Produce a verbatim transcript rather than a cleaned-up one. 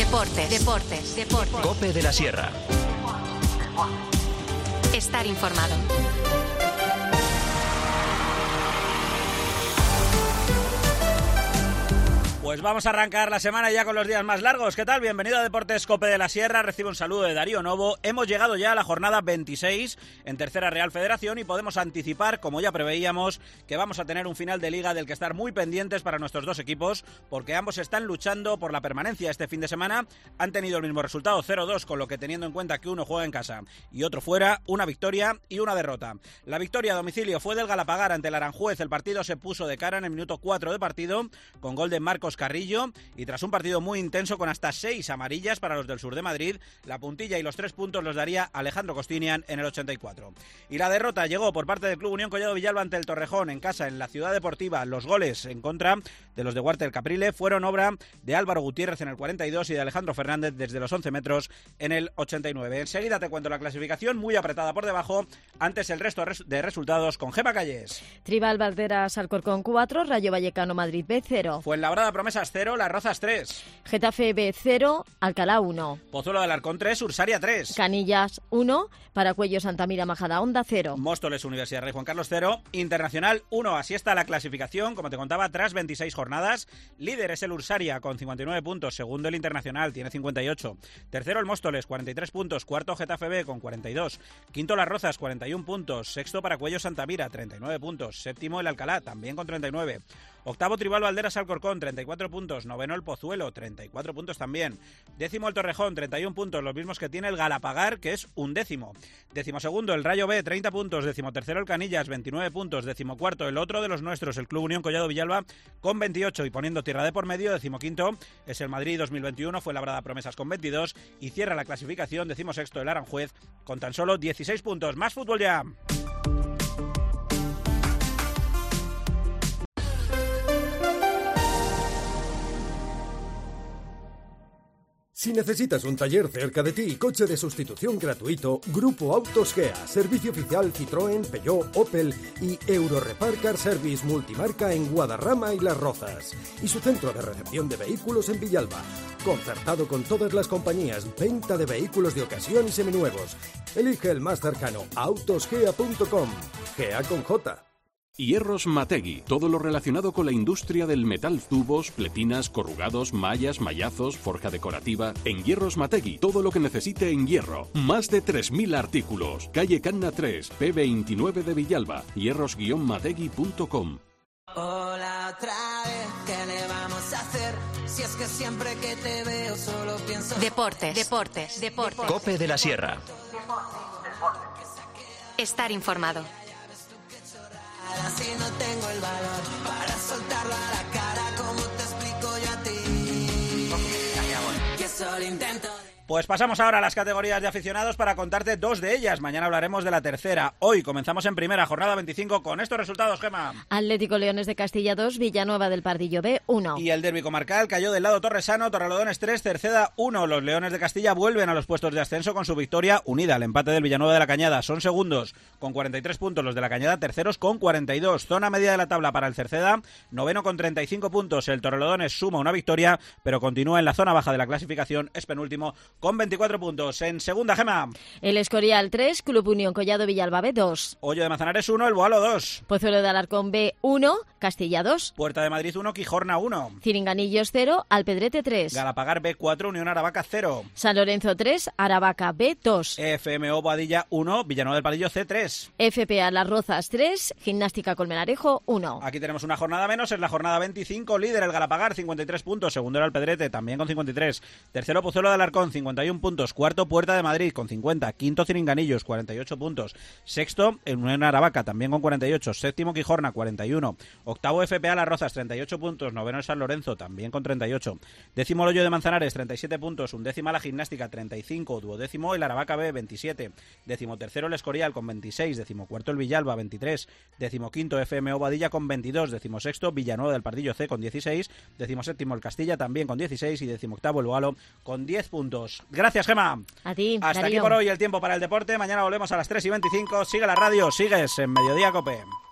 Deportes, deportes, deportes. COPE de la Sierra. Estar informado. Pues vamos a arrancar la semana ya con los días más largos. ¿Qué tal? Bienvenido a Deportes COPE de la Sierra. Recibe un saludo de Darío Novo. Hemos llegado ya a la jornada veintiséis en Tercera Real Federación y podemos anticipar, como ya preveíamos, que vamos a tener un final de liga del que estar muy pendientes para nuestros dos equipos, porque ambos están luchando por la permanencia este fin de semana. Han tenido el mismo resultado, cero dos, con lo que, teniendo en cuenta que uno juega en casa y otro fuera, una victoria y una derrota. La victoria a domicilio fue del Galapagar ante el Aranjuez. El partido se puso de cara en el minuto cuatro de partido, con gol de Marcos Carrillo, y tras un partido muy intenso con hasta seis amarillas para los del sur de Madrid, la puntilla y los tres puntos los daría Alejandro Costinian en el ochenta y cuatro. Y la derrota llegó por parte del Club Unión Collado Villalba ante el Torrejón en casa en la Ciudad Deportiva. Los goles en contra de los de Huarte del Caprile fueron obra de Álvaro Gutiérrez en el cuarenta y dos y de Alejandro Fernández desde los once metros en el ochenta y nueve. Enseguida te cuento la clasificación, muy apretada por debajo. Antes el resto de resultados con Gemma Calles. Tribal Valderas Alcorcón cuatro, Rayo Vallecano Madrid B cero. Fuenlabrada Promesas cero, Las Rozas tres. Getafe B cero, Alcalá uno. Pozuelo del Alarcón tres, Ursaria tres. Canillas uno, Paracuellos Santamira Majadahonda cero. Móstoles Universidad Rey Juan Carlos cero, Internacional uno. Así está la clasificación, como te contaba, tras veintiséis jornadas. Líder es el Ursaria con cincuenta y nueve puntos, segundo el Internacional, tiene cincuenta y ocho. Tercero el Móstoles, cuarenta y tres puntos, cuarto Getafe B con cuarenta y dos. Quinto Las Rozas, cuarenta y uno puntos, sexto Paracuellos Santamira, treinta y nueve puntos. Séptimo el Alcalá, también con treinta y nueve. Octavo Tribal Valderas Alcorcón, treinta y cuatro puntos. Noveno el Pozuelo, treinta y cuatro puntos también. Décimo el Torrejón, treinta y uno puntos, los mismos que tiene el Galapagar, que es un décimo. Décimo segundo el Rayo B, treinta puntos. Décimo tercero el Canillas, veintinueve puntos. Décimo cuarto el otro de los nuestros, el Club Unión Collado Villalba, con veintiocho. Y poniendo tierra de por medio, décimo quinto es el Madrid dos mil veintiuno, fue labrada Promesas con veintidós. Y cierra la clasificación, décimo sexto el Aranjuez, con tan solo dieciséis puntos. Más fútbol ya. Si necesitas un taller cerca de ti y coche de sustitución gratuito, Grupo Autos Gea, servicio oficial Citroën, Peugeot, Opel y Eurorepar Car Service multimarca en Guadarrama y Las Rozas. Y su centro de recepción de vehículos en Villalba. Concertado con todas las compañías, venta de vehículos de ocasión y seminuevos. Elige el más cercano, autosgea punto com. Gea con J. Hierros Mategui, todo lo relacionado con la industria del metal, tubos, pletinas, corrugados, mallas, mallazos, forja decorativa. En Hierros Mategui, todo lo que necesite en hierro. Más de tres mil artículos. Calle Canna tres, P veintinueve de Villalba. hierros guion mategui punto com. Hola otra vez, ¿qué le vamos a hacer? Si es que siempre que te veo solo pienso... Deportes, deportes, deportes. COPE de la Sierra. Estar informado. Si no tengo el valor para soltarlo a la cara, como te explico yo a ti, que solo intento... Pues pasamos ahora a las categorías de aficionados para contarte dos de ellas. Mañana hablaremos de la tercera. Hoy comenzamos en primera, jornada veinticinco, con estos resultados, Gema. Atlético Leones de Castilla dos, Villanueva del Pardillo B uno. Y el derbi comarcal cayó del lado torresano, Torrelodones tres, Cerceda uno. Los Leones de Castilla vuelven a los puestos de ascenso con su victoria unida al empate del Villanueva de la Cañada. Son segundos con cuarenta y tres puntos los de la Cañada, terceros con cuarenta y dos. Zona media de la tabla para el Cerceda, noveno con treinta y cinco puntos. El Torrelodones suma una victoria, pero continúa en la zona baja de la clasificación, es penúltimo con veinticuatro puntos. En segunda, Gema. El Escorial tres, Club Unión Collado Villalba B dos. Hoyo de Manzanares uno, El Boalo dos. Pozuelo de Alarcón B uno, Castilla dos. Puerta de Madrid uno, Quijorna uno. Ciringanillos cero, Alpedrete tres. Galapagar B cuatro, Unión Aravaca cero. San Lorenzo tres, Aravaca B dos. F M O Boadilla uno, Villanueva del Pardillo C tres. F P A Las Rozas tres, Gimnástica Colmenarejo uno. Aquí tenemos una jornada menos, es la jornada veinticinco, líder el Galapagar, cincuenta y tres puntos, segundo el Alpedrete, también con cincuenta y tres, tercero Pozuelo de Alarcón, cincuenta y uno puntos, cuarto Puerta de Madrid con cincuenta, quinto Ciringanillos, cuarenta y ocho puntos, sexto Unión Aravaca, también con cuarenta y ocho, séptimo Quijorna, cuarenta y uno, octavo F P A Las Rozas, treinta y ocho puntos, noveno San Lorenzo, también con treinta y ocho, décimo el Hoyo de Manzanares, treinta y siete puntos, undécima la Gimnástica, treinta y cinco, duodécimo el Aravaca B, veintisiete, décimo tercero el Escorial con veintiséis, décimo cuarto el Villalba, veintitrés, décimo quinto F M O Boadilla con veintidós, décimo sexto Villanueva del Pardillo C con dieciséis, décimo séptimo el Castilla también con dieciséis y décimo octavo el Boalo con diez puntos. Gracias, Gema. A ti, Hasta Darío. aquí por hoy el tiempo para el deporte. Mañana volvemos a las tres y veinticinco. Sigue la radio, sigues en Mediodía Cope.